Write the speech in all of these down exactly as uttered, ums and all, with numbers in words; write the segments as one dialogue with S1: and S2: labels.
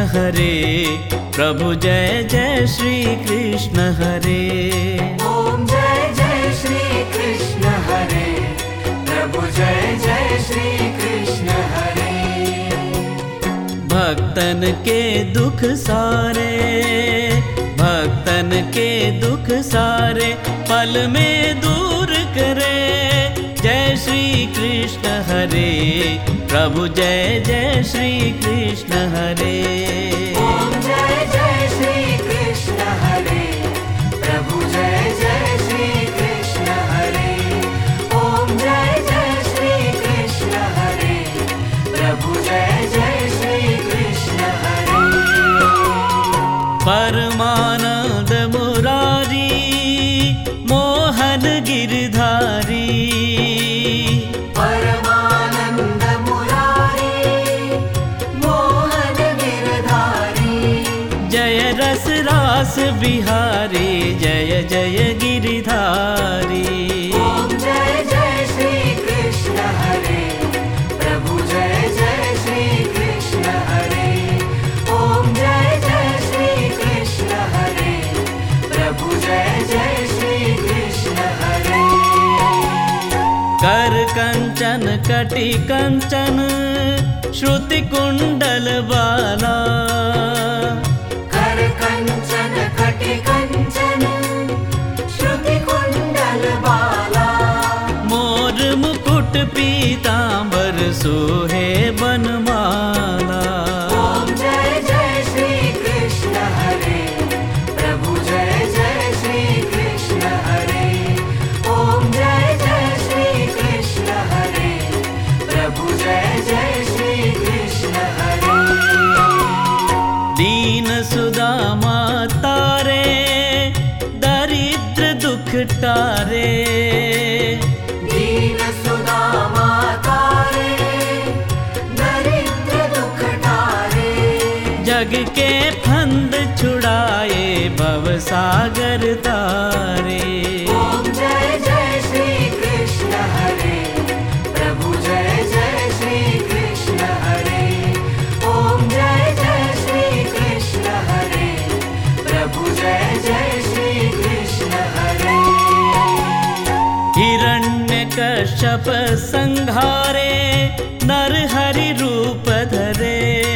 S1: हरे, प्रभु जय जय श्री कृष्ण हरे।
S2: ओम जय जय श्री कृष्ण हरे, प्रभु जय जय श्री कृष्ण हरे।
S1: भक्तन के दुख सारे, भक्तन के दुख सारे पल में दूर करे, जय श्री कृष्ण हरे, प्रभु जय जय श्री कृष्ण हरे।
S2: ओम जय जय श्री कृष्ण हरे, प्रभु जय जय श्री कृष्ण हरे। ओम जय जय श्री कृष्ण हरे, प्रभु जय जय श्री कृष्ण हरे।
S1: परमानंद मुरारी, मोहन गिरधारी,
S2: परमानंद मुरारी, मोहन गिरधारी।
S1: जय रस रास बिहारी, जय जय गिरधारी।
S2: ओम जय जय श्री कृष्ण हरे, प्रभु जय जय श्री कृष्ण हरे। ओम जय जय श्री कृष्ण हरे, प्रभु जय जय श्री कृष्ण हरे।
S1: कर कंचन कटि कंचन, श्रुति कुंडल बाला,
S2: कर कंचन कटि कंचन, श्रुति कुंडल बाला।
S1: मोर मुकुट पीतांबर सोहे बनमाला।
S2: ओम जय जय श्री कृष्ण हरे, प्रभु जय जय श्री कृष्ण हरे। ओम जय जय श्री कृष्ण हरे, प्रभु जय जय श्री कृष्ण हरे।
S1: दीन सुदामा तारे, दरिद्र दुख टारे,
S2: दीन सुदामा तारे, दरिद्र दुख टारे।
S1: जग के फंद छुड़ाए, भव सागर तारे।
S2: ओम जय जय श्री कृष्ण हरे, प्रभु जय जय श्री कृष्ण हरे। ओम जय जय श्री कृष्ण हरे, प्रभु जय जय श्री कृष्ण हरे।
S1: हिरण्यकश्यप संहारे, नर हरि रूप धरे,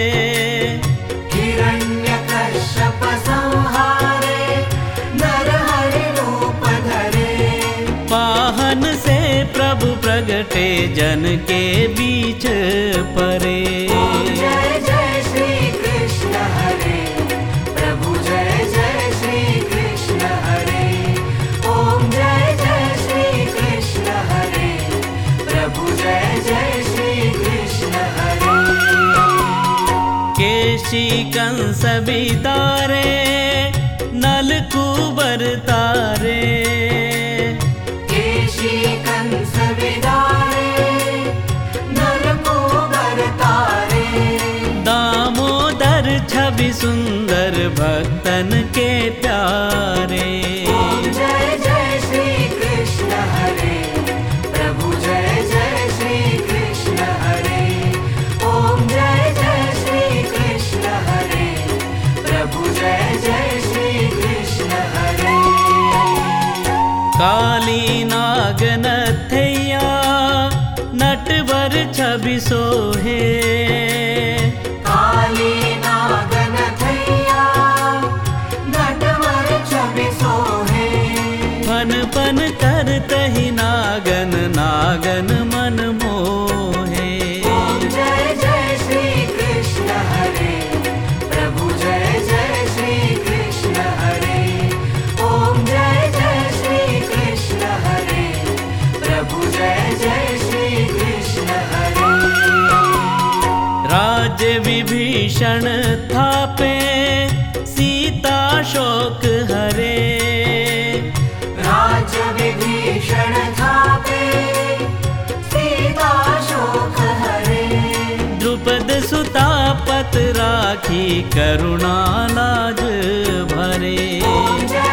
S2: हिरण्यकश्यप संहारे, नर हरि रूप धरे।
S1: वाहन से प्रभु प्रगटे, जन के बीच परे।
S2: ओम जय जय श्री कृष्ण हरे, प्रभु जय जय श्री कृष्ण हरे। ओम जय जय श्री कृष्ण हरे, प्रभु जय जय श्री कृष्ण हरे।
S1: केशी कंस बितारे, नल कुबर तारे,
S2: केशी कंस विदारे, नर को बरतारे।
S1: दामोदर छवि सुंदर, भक्तन के प्यारे।
S2: ओम जय जय श्री कृष्ण हरे, प्रभु जय जय श्री कृष्ण हरे। ओम जय जय श्री कृष्ण हरे, प्रभु जय जय श्री कृष्ण हरे।
S1: काली नागनथैया, नटवर छवि सोहे,
S2: काली नागन थैया, नटवर छवि सोहे।
S1: फन फन करतहि नागन, नागन मन मोहे।
S2: ओम जय जय श्री कृष्ण हरे, प्रभु जय जय श्री कृष्ण हरे। ओम जय जय श्री कृष्ण हरे, प्रभु जय जय श्री कृष्ण हरे।
S1: राज्य विभीषण थापे, सीता शोक हरे,
S2: राज्य विभीषण थापे, सीता शोक हरे।
S1: द्रुपद सुता पत राखी, करुणा लाज भरे।
S2: ओम जय